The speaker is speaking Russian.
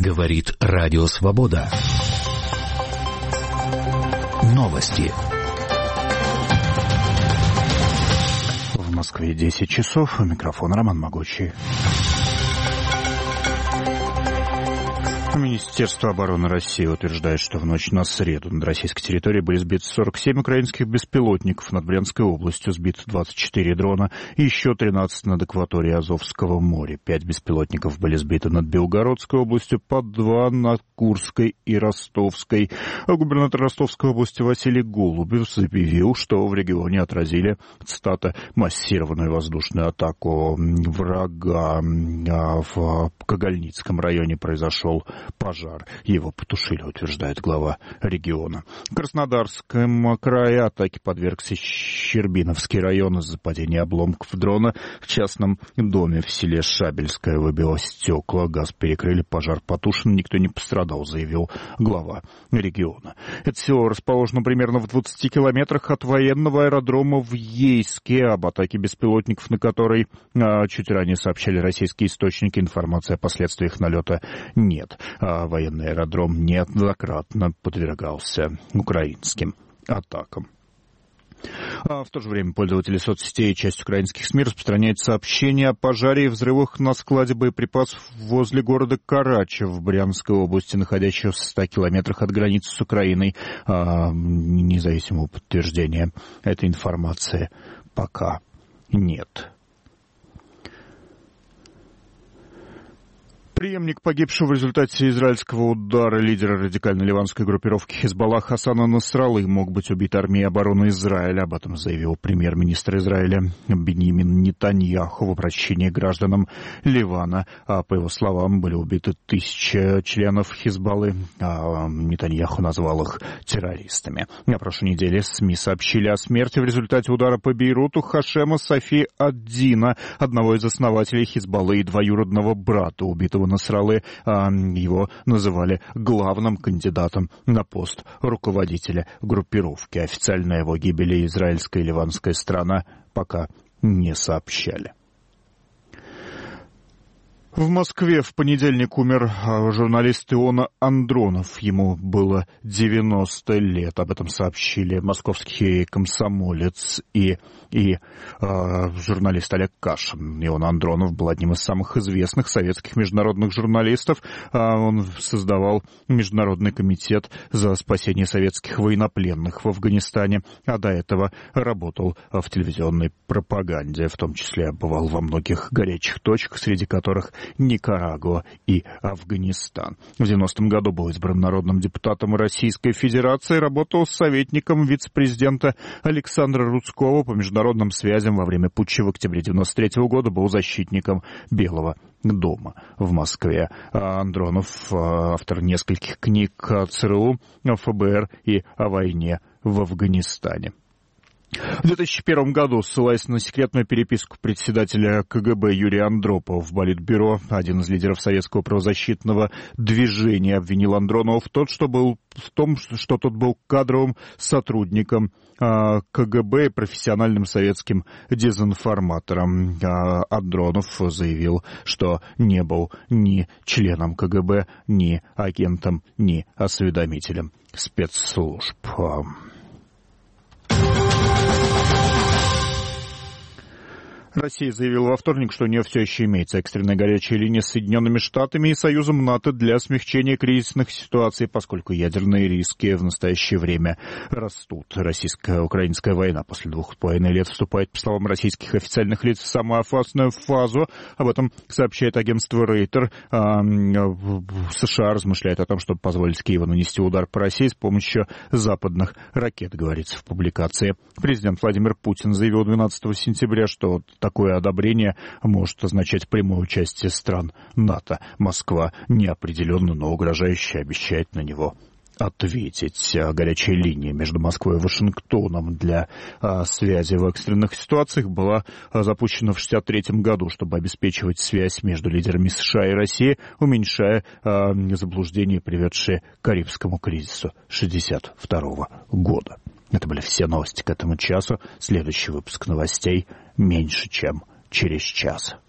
Говорит Радио Свобода. Новости. В Москве 10 часов. У микрофона Роман Могучий. Министерство обороны России утверждает, что в ночь на среду над российской территорией были сбиты 47 украинских беспилотников. Над Брянской областью сбито 24 дрона и еще 13 над акваторией Азовского моря. 5 беспилотников были сбиты над Белгородской областью, по 2 над Курской и Ростовской. А губернатор Ростовской области Василий Голубев заявил, что в регионе отразили, цитата, массированную воздушную атаку врага. В Когольницком районе произошел пожар. Его потушили, утверждает глава региона. В Краснодарском крае атаке подвергся Щербиновский район из-за падения обломков дрона. В частном доме в селе Шабельское выбило стекла, газ перекрыли, пожар потушен, никто не пострадал, заявил глава региона. Это село расположено примерно в 20 километрах от военного аэродрома в Ейске. Об атаке беспилотников, на которой чуть ранее сообщали российские источники, информации о последствиях налета нет. Военный аэродром неоднократно подвергался украинским атакам. В то же время пользователи соцсетей и часть украинских СМИ распространяют сообщения о пожаре и взрывах на складе боеприпасов возле города Карача в Брянской области, находящегося в 100 километрах от границы с Украиной. Независимого подтверждения этой информации пока нет. Преемник погибшего в результате израильского удара лидера радикально-ливанской группировки Хизбаллах Хасана Насраллы мог быть убит армией обороны Израиля. Об этом заявил премьер-министр Израиля Биньямин Нетаньяху в обращении к гражданам Ливана. По его словам, были убиты 1000 членов Хизбаллы. Нетаньяху назвал их террористами. На прошлой неделе СМИ сообщили о смерти в результате удара по Бейруту Хашема Сафи ад-Дина, одного из основателей Хизбаллы и двоюродного брата убитого Насраллы. Его называли главным кандидатом на пост руководителя группировки. Официально о его гибели израильская и ливанская сторона пока не сообщали. В Москве в понедельник умер журналист Иона Андронов. Ему было 90 лет. Об этом сообщили московский комсомолец и журналист Олег Кашин. Ион Андронов был одним из самых известных советских международных журналистов. Он создавал Международный комитет за спасение советских военнопленных в Афганистане, а до этого работал в телевизионной пропаганде, в том числе бывал во многих горячих точках, среди которых Никарагуа и Афганистан. В 90-м году был избран народным депутатом Российской Федерации, работал советником вице-президента Александра Рудского по международным связям. Во время путча в октябре 93-го года был защитником Белого дома в Москве. Андронов автор нескольких книг о ЦРУ, о ФБР и о войне в Афганистане. В 2001 году, ссылаясь на секретную переписку председателя КГБ Юрия Андропова в Политбюро, один из лидеров советского правозащитного движения обвинил Андронова в том, что тот был кадровым сотрудником КГБ и профессиональным советским дезинформатором. Андронов заявил, что не был ни членом КГБ, ни агентом, ни осведомителем спецслужб. Россия заявила во вторник, что у нее все еще имеется экстренная горячая линия с Соединенными Штатами и Союзом НАТО для смягчения кризисных ситуаций, поскольку ядерные риски в настоящее время растут. Российско-украинская война после 2,5 лет вступает, по словам российских официальных лиц, в самую опасную фазу. Об этом сообщает агентство Рейтер. США размышляет о том, чтобы позволить Киеву нанести удар по России с помощью западных ракет, говорится в публикации. Президент Владимир Путин заявил 12 сентября, что такое одобрение может означать прямое участие стран НАТО. Москва неопределенно, но угрожающе обещает на него ответить. Горячая линия между Москвой и Вашингтоном для связи в экстренных ситуациях была запущена в 1963 году, чтобы обеспечивать связь между лидерами США и России, уменьшая заблуждения, приведшие к Карибскому кризису 1962 года. Это были все новости к этому часу. Следующий выпуск новостей меньше, чем через час.